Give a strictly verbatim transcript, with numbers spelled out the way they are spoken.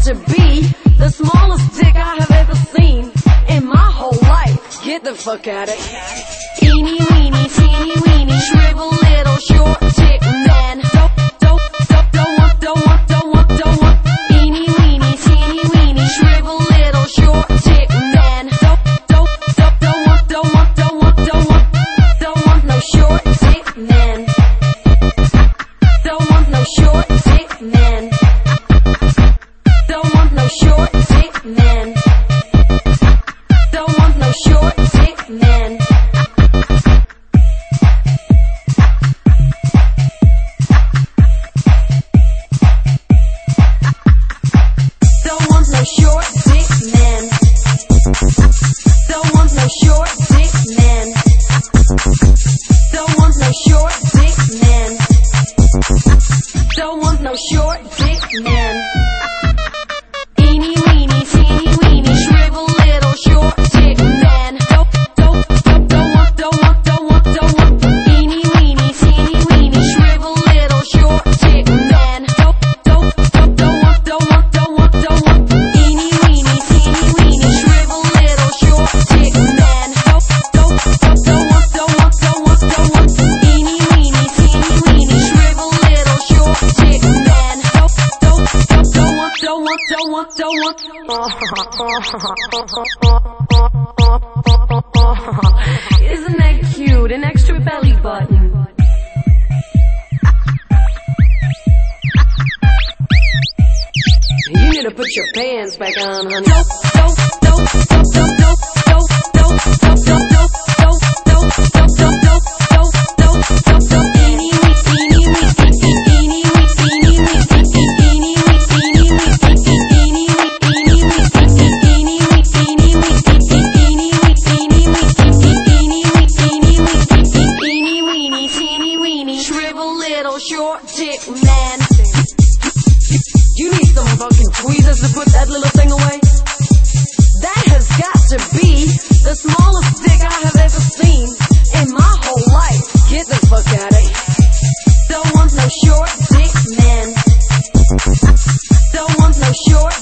to be the smallest dick I have ever seen in my whole life. Get the fuck out of here. Eeny, weeny, teeny, weeny, shrivel little short dick man. Don't, don't, don't, don't want, don't want, don't want, don't want. Eeny, weeny, teeny, weeny, shrivel little short dick man. Don't, don't, don't, don't want, don't want, don't want, don't want. Don't want no short dick man. Don't want no short dick man. Don't want no short dick man. Don't want no short dick man. Don't want no short dick man. Don't want no short dick man. Don't want no short dick man. Don't want no short dick man. Eeny, weeny, teeny, weeny, shrivel little short dick man. Don't, don't, don't, don't want, don't want, don't want, don't want. Eeny, weeny, teeny, weeny, shrivel little short dick man. Don't, don't, don't, don't want, don't want, don't want, don't want. Eeny, weeny, teeny, weeny, shrivel little short dick man. Don't, don't, don't, don't want, don't want, don't want, don't want. Eeny, weeny, teeny, weeny, shrivel little short dick man. Don't, don't, don't, don't want, don't want, don't want, don't want. Isn't that cute? An extra belly button. You need to put your pants back on, honey. Don't, don't, don't, don't, don't, don't, don't, don't, don't, don't, don't, don't, don't, don't, don't, don't, don't, don't, don't. Eeny, weeny, teeny, weeny, eeny, weeny, teeny, weeny, eeny, weeny, teeny, weeny, eeny, weeny, teeny, weeny, eeny, weeny, teeny, weeny, eeny, weeny, teeny, weeny, eeny, weeny, teeny, weeny, eeny, weeny, teeny, weeny, shrivel little short dick man. You need some fucking tweezers to put that little thing away. That has got to be the smallest dick I have ever seen in my whole life. Get the fuck out of here. Don't want no short dick man. Don't want no short